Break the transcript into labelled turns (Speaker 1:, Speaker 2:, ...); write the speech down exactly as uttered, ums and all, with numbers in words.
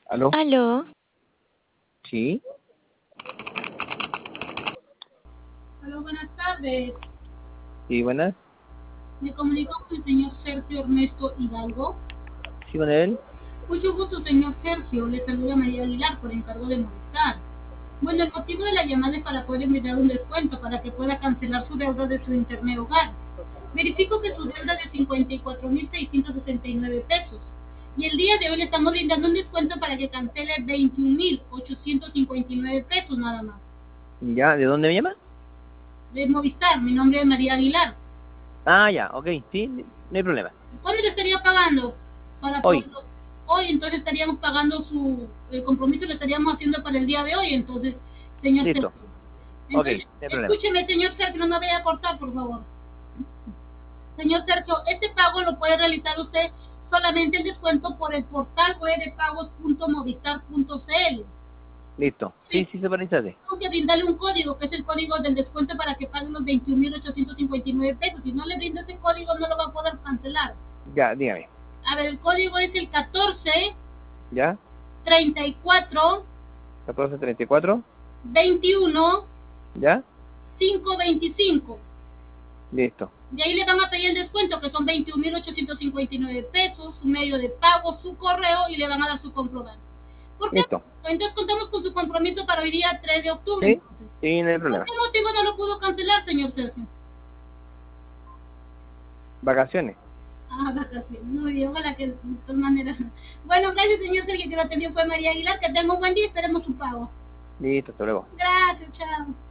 Speaker 1: ¿Aló?
Speaker 2: Aló,
Speaker 1: Sí,
Speaker 3: Hola, buenas tardes.
Speaker 1: sí, buenas.
Speaker 3: Me comunico con el señor Sergio Ernesto Hidalgo.
Speaker 1: Sí, con él.
Speaker 3: Mucho gusto, señor Sergio. Le saluda María Aguilar por encargo de Movistar. Bueno, el motivo de la llamada es para poder enviar un descuento para que pueda cancelar su deuda de su internet hogar. Verifico que su deuda es de cincuenta y cuatro mil seiscientos sesenta y nueve pesos. Y el día de hoy le estamos brindando un descuento para que cancele veintiún mil ochocientos cincuenta y nueve pesos nada más.
Speaker 1: Ya, ¿de dónde me llama?
Speaker 3: De Movistar, mi nombre es María Aguilar.
Speaker 1: Ah, ya, ok, sí, no hay problema.
Speaker 3: ¿Cuándo le estaría pagando? Para
Speaker 1: Hoy,
Speaker 3: poderlo. Hoy, entonces estaríamos pagando su el compromiso, lo estaríamos haciendo para el día de hoy, entonces, señor
Speaker 1: listo.
Speaker 3: Sergio.
Speaker 1: Ok,
Speaker 3: Entonces,
Speaker 1: no hay problema.
Speaker 3: escúcheme, señor Sergio, no me vaya a cortar, por favor. Señor Sergio, este pago lo puede realizar usted solamente el descuento por el portal web de pagos punto movistar punto cl.
Speaker 1: Listo. Sí,
Speaker 3: Sí,
Speaker 1: sí, se parece.
Speaker 3: tengo que brindarle un código, que es el código del descuento para que pague los veintiún mil ochocientos cincuenta y nueve pesos. Si no le brindo ese código, no lo va a poder cancelar.
Speaker 1: Ya, dígame.
Speaker 3: A ver, el código es el catorce
Speaker 1: ¿Ya?
Speaker 3: treinta y cuatro
Speaker 1: catorce treinta y cuatro.
Speaker 3: veintiuno
Speaker 1: ¿Ya?
Speaker 3: quinientos veinticinco.
Speaker 1: Listo.
Speaker 3: De ahí le van a pedir el descuento, que son veintiún mil ochocientos cincuenta y nueve pesos, su medio de pago, su correo, y le van a dar su comprobante. ¿Por qué?
Speaker 1: Listo.
Speaker 3: Entonces contamos con su compromiso para hoy día tres de octubre.
Speaker 1: Sí,
Speaker 3: Entonces,
Speaker 1: sí, no hay
Speaker 3: ¿por
Speaker 1: problema.
Speaker 3: qué motivo no lo pudo cancelar, señor Sergio?
Speaker 1: Vacaciones.
Speaker 3: Ah, vacaciones. Muy bien, ojalá que de todas maneras. Bueno, gracias, señor Sergio, que lo atendió fue María Aguilar. Que tenga un buen día, esperemos su pago.
Speaker 1: Listo, hasta luego.
Speaker 3: Gracias, chao.